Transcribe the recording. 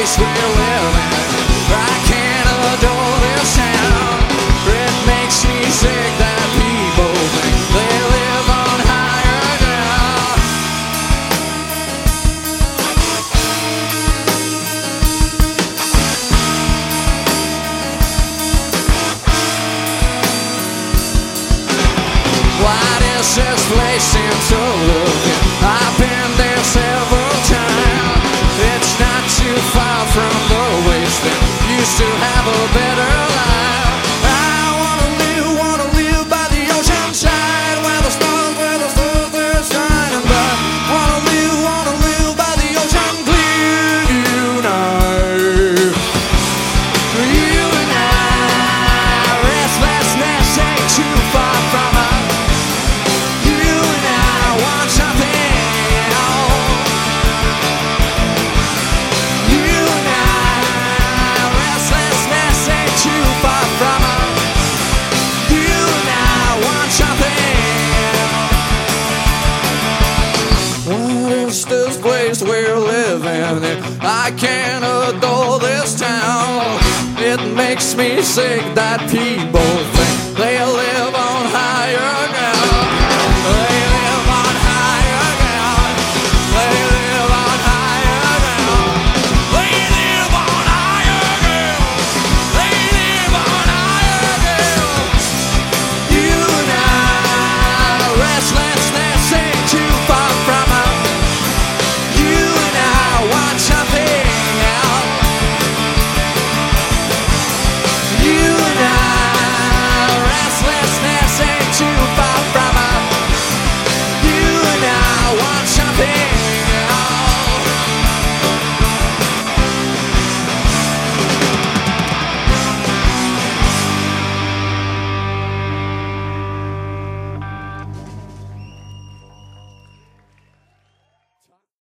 place we're living. I can't adore this town. It makes me sick that people think they live on higher ground. Why does this place seem so looking? I've been there several times. It's not too far from the wasteland. Used to have a better life. I wanna live by the ocean side, where the stars they're shining bright. Wanna live by the ocean clear. You and I, restlessness ain't too far from us. You and I want something else. You and I, restlessness ain't too far from us. You and I want something else. What is this place we're living in? I can't adore this town. It makes me sick that people think they live on higher